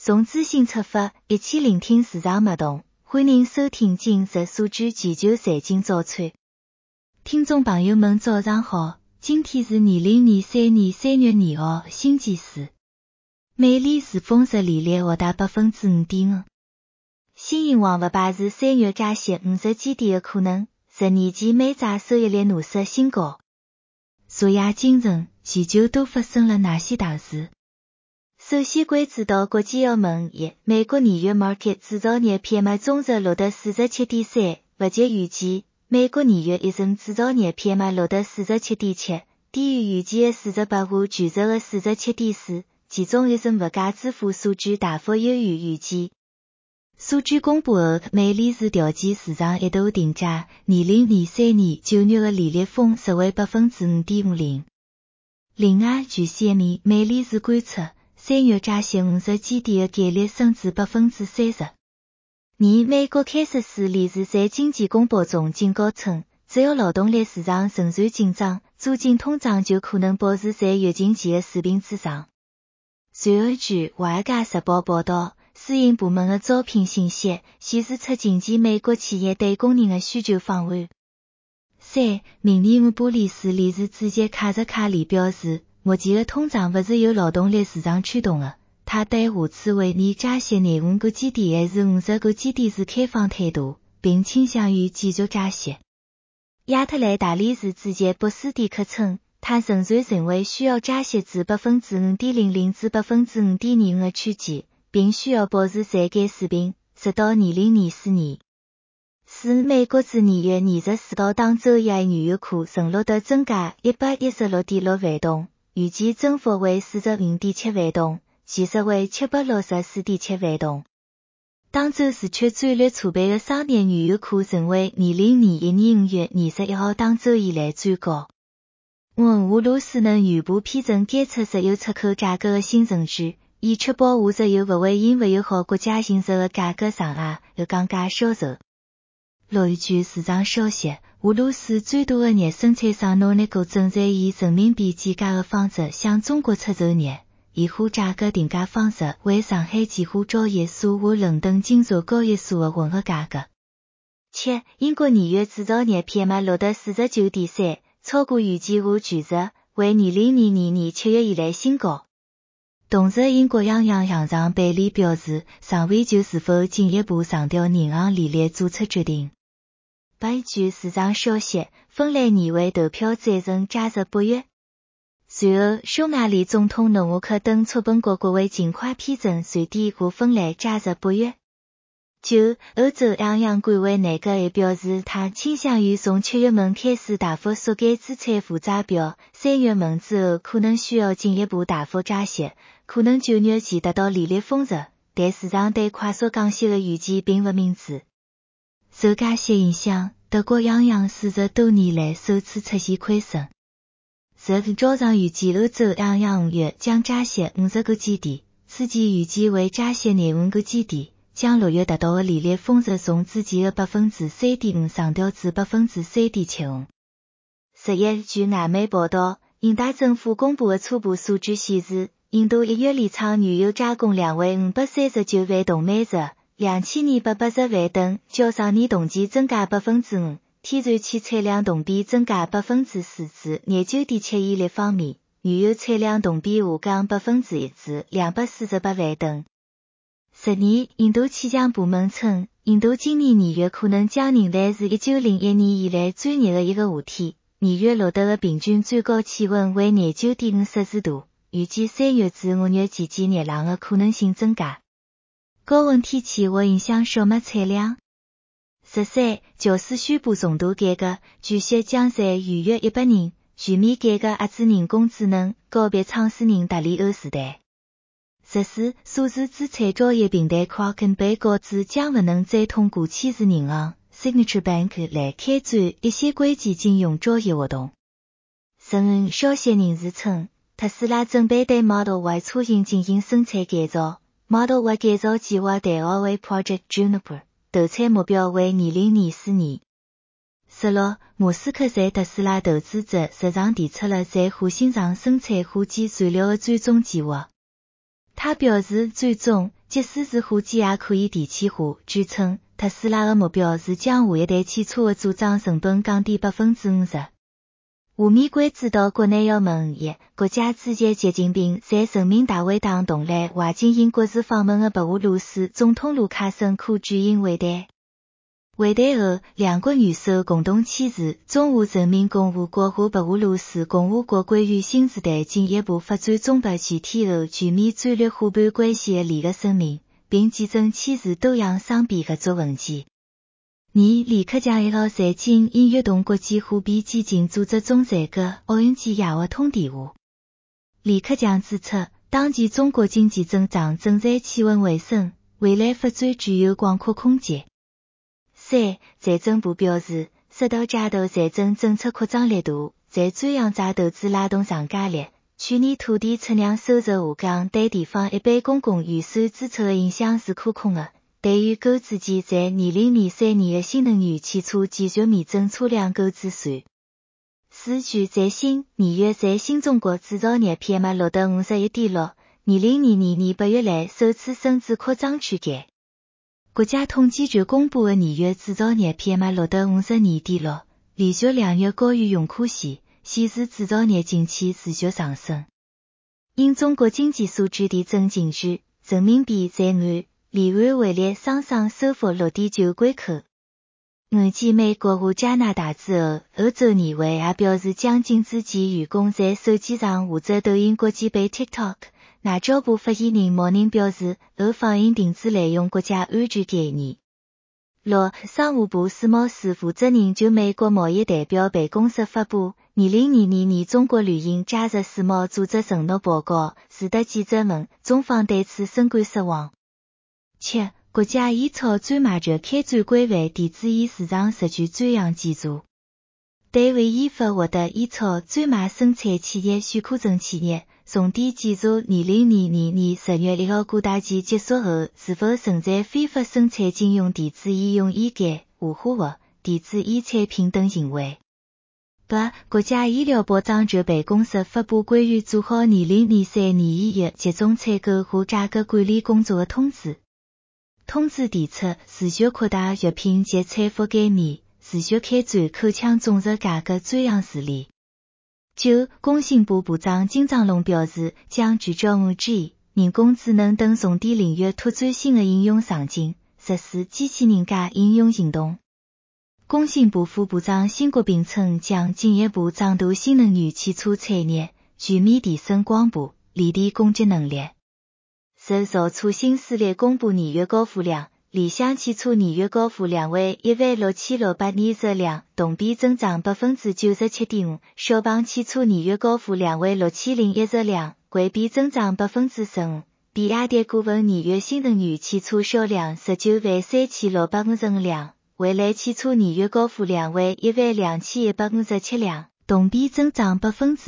从资讯出发，一起聆听市场脉动。欢迎收听今日数据全球财经早餐。听众朋友们早上好，今天是2023年3月2号，星期四。美联储封息利率扩大 5.5%。新银行不排除3月加息50基点的可能，10年期美债收益率拿出新高。昨夜今晨，全球都发生了哪些大事？首先关注到国际澳门美国2月 market 制造业 PMI 总值录得 47.3， 不及预期。美国2月一审制造业 PMI 录得 47.7， 低于预期的48%，全值的 47.4， 其中一审物价指数数据大幅优于预期。数据公布后，美联储调整市场一度定价2023年9月的利率峰值为 5.50%。另外，据 CME 美联储观测3月加息50基点的概率升至 30%。美国开市时连续3经济公报中警告称，只要劳动力市场仍然紧张，租金通胀就可能保持在疫情前的水平之上。随后据《华尔街日报》报道，私营部门的招聘信息显示出近期美国企业对工人的需求放缓。3. 明尼安波利斯连续主席卡什卡里表示，目前的通胀不是由劳动力市场驱动的，他对下次会议加息25个基点还是50个基点持开放态度，并倾向于继续加息。亚特兰大理事主席博斯蒂克称，他仍然认为需要加息至 5.00 至 5.25 的区间，并需要保持在该水平直到2024年。4. 美国自2月24号当周以来原油库存录得增加 116.6 万桶，预计增幅为 45.7 万桶，其实为 764.7 万桶。当周市区战略储备的商业原油库存为2021年5月21号当周以来最高。俄罗斯能宣布批准检测石油出口价格的新证据，以确保俄石油不会因不友好国家形成的价格上压而降价销售。6据市场消息，俄罗斯最大的镍生产商诺涅哥正在以人民币计价的方式向中国出售镍，以货价格定价方式为上海期货交易所和伦敦金属交易所的混合价格。7. 英国2月制造业 PMI 录得 49.3， 超过预期和全值，为2022年7月以来新高。同日，英国央行行长贝利表示，尚未就是否进一步上调银行利率做出决定。8据市场消息，芬兰议会投票赞成加入北约。随后，匈牙利总统诺瓦克等促本国国会尽快批准瑞典和芬兰加入北约。9欧洲央行管委内阁也表示，他倾向于从7月份开始大幅缩减资产负债表，3月份之后可能需要进一步大幅加息，可能9月前达到利率峰值，但市场对快速降息的预期并不明智。受加息影响，德国央行40多年来首次出现亏损。早上预计欧洲央行5月将加息50个基点，此前预计为加息25个基点，将6月达到的利率峰值从之前的 3.5% 上调至 3.75%。11据外媒报道，印度政府公布的初步数据显示，印度1月炼厂原油加工量为539万桶每日，2880万吨，较上年同期增加 5%。天然气产量同比增加 4% 至 19.7 亿立方米，原油产量同比下降 1% 至248万吨。12印度气象部门称，印度今年2月可能将迎来自1901年以来最热的一个夏天，2月录得的平均最高气温为 29.5 摄氏度，预计3月至5月期间热浪的可能性增加。高温天气会影响小麦产量。13教师宣布重大改革，据悉将在逾越100人，全面改革压制人工智能，告别创始人达里欧时代。14数字资产交易平台 Kraken 被告知将不能再通过千字银行 Signature Bank 来开展一些关键金融交易活动。消息人士称，特斯拉准备对 Model Y 车型进行生产改造， Model Y 改造计划代号为 Project Juniper， 投产目标为2024年。16马斯克在特斯拉投资者实上提出了在火星上生产火箭燃料的最终计划。他表示，最终即使是火箭也可以电气化，据称特斯拉的目标是将下一代汽车的组装成本降低 50%。下面关注到国内要闻一，国家主席习近平在人民大会堂同来华进行国事访问的白俄罗斯总统卢卡申科举行会谈。会谈后，两国元首共同签署《中华人民共和国和白俄罗斯共和国关于新时代进一步发展中北全天候全面战略伙伴关系的联合声明》，并见证签署多项双边合作文件。李克强1号在京应约同国际货币基金组织总裁个奥运节亚活通电话。李克强指出，当前中国经济增长正在企稳回升，未来发展具有广阔空间。3. 财政部表示，10到加大财政政策扩张力度，在专项债投资拉动上加力。去年土地出让收入下降对地方一般公共预算支出的影响是可控的。对于购置前在2023年的新能源汽车继续免征车辆购置税。4. 据最新2月在新中国制造业 PMI 录得 51.6，2022年8月来首次升至扩张区间。国家统计局公布的2月制造业 PMI 录得 52.6， 连续2月高于荣枯线，显示制造业景气持续上升。因中国经济数据递增情绪，人民币在岸离岸汇率双双收复 6.9 关口。按继美国和加拿大之后，欧洲议会也表示将禁止其员工在手机上下载抖音国际版 TikTok。外交部发言人毛宁表示，欧方应停止滥用国家安全概念。6. 商务部世贸司负责人就美国贸易代表办公室发布2022年中国旅行加入世贸组织承诺报告时的记者问，中方对此深感失望。7. 国家烟草专卖局开展规范电子烟市场实权专项检查。对为依法获得烟草专卖生产企业许可证企业，重点检查2022年10月1号股大期结束后是否存在非法生产禁用电子烟用烟杆、雾化物、电子烟产品等行为。8. 国家医疗保障局办公室发布关于做好2023年1月接种采购和价格管理工作的通知。通知提出，持续扩大药品及产覆盖面，持续开展口腔种植价格专项处理。9. 工信部部长金章龙表示，将聚焦 5G、人工智能等重点领域拓展新的应用场景，实施机器人化应用行动。工信部副部长辛国平称，将进一步壮大新能源汽车产业，全面提升广播、联电供给能力。造车新势力公布2月交付量，理想汽车2月交付量为16620辆，同比增长 97.5%， 小鹏汽车2月交付量为6010辆，环比增长 15%。比亚迪股份2月新能源汽车销量193655辆，蔚来汽车2月交付量为12157辆，同比增长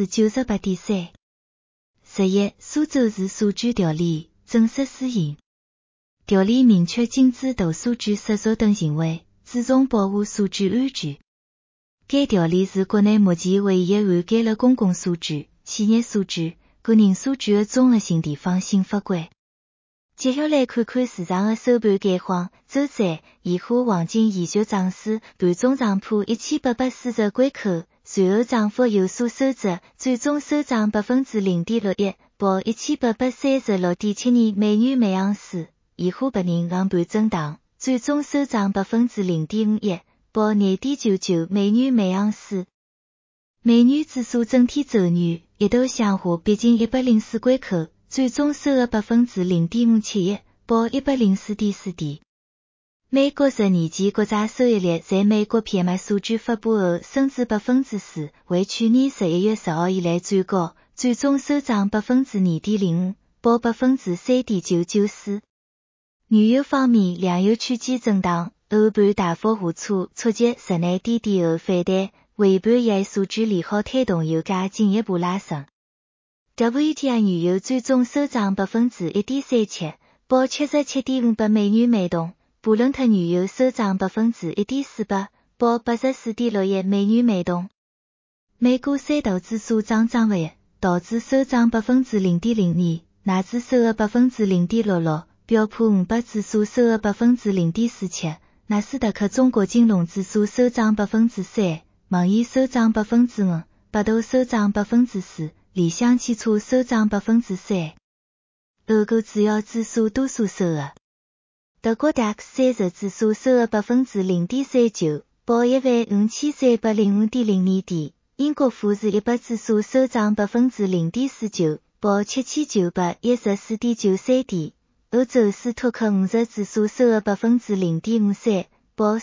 98.3%。11. 苏州市数据条例正式施行。条例明确禁止大数据涉足等行为，注重保护数据安全。该条例是国内目前唯一涵盖了公共数据、企业数据、个人数据的综合性地方性法规。接下来看看市场的收盘概况。周三，现货黄金延续涨势，盘中上破1840关口，随后涨幅有所收窄，最终收涨 0.61%， 报1836.72美元每盎司。现货白银横盘震荡，最终收涨 0.51%， 报2.99美元每盎司。美元指数整体走软，一度向下逼近104关口，最终收入 0.571%， 报 104.4点。美国10年期国债收益率在美国 PMI 数据发布后升至 4%， 为去年11月10号以来最高，最终收涨 2.05%， 报 3.9994。原油方面，粮油区间震荡，欧盘大幅下挫，触及10年低点后反弹，尾盘以数据利好推动油价进一步拉升。WTI 原油最终收涨 1.37%， 报 77.58美元每桶。布伦特原油收涨 1.48%， 报 84.61美元每桶。美股三大指数涨不一，道指收涨 0.02%， 纳指收入 0.66%， 标普500指数收入 0.47%， 纳斯达克中国金融指数收涨 3%， 网易收涨 5%， 百度收涨 4%， 理想汽车收涨 3%。欧洲主要指数多数收入。德国 DAX 30指数收入 0.39%， 报 15,305.02 点。英国富时100指数收涨 0.49%， 报 7,914.93 点。欧洲斯托克50指数收入 0.53%， 报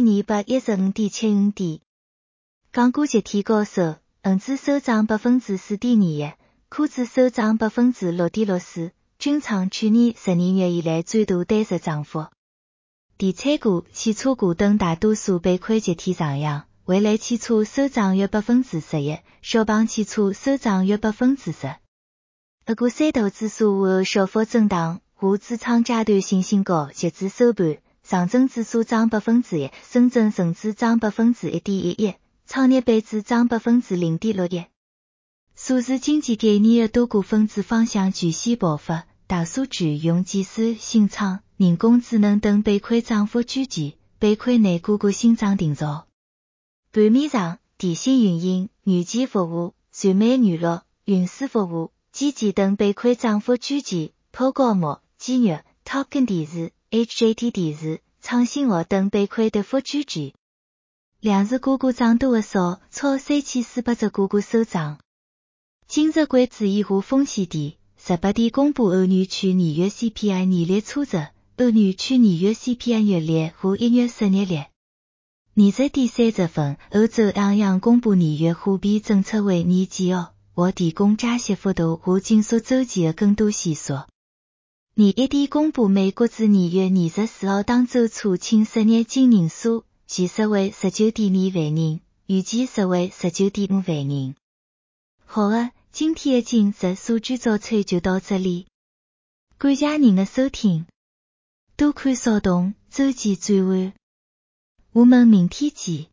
4,215.75 点。港股集体高收，恒指收涨 4.21%， 科指收涨 6.64%， 均创去年12月以来最大单日涨幅。地产股、汽车股等大多数被亏集体上扬，蔚来汽车收涨约 11%， 小鹏汽车收涨约 10%。俄股三大指数午后小幅震荡，沪指创阶段性新高，截至收盘，上证指数涨 1%， 深圳成指涨 1.11%， 创业板指涨 0.61%。数字经济给你的多股分支方向具体爆发，大数据、云计算、新创、人工智能等被亏涨幅居前，被亏内股股新涨定着。盘面上，电信运营、软件服务、传媒娱乐、运输服务、基建等被亏涨幅居前，抛光膜、肌肉、Top 跟电视、HJT 电视、创新学等被亏跌幅居前。两市股股涨多的少，超3400只股股收涨。今日关注以下风险点：18点公布欧元区年月 CPI 年率初值，欧元区年月 CPI 月率和1月10日率。20点30分，欧洲央行公布年月货币政策会议纪要，或提供加息幅度和紧缩周期的更多线索。21点公布美国自2月24号当周初请失业金人数，现实为 19.2 万人，预计实为 19.5 万人。好的，今天的今日数据早餐就到这里，感谢您的收听。多看骚动，周记转弯。我们明天见。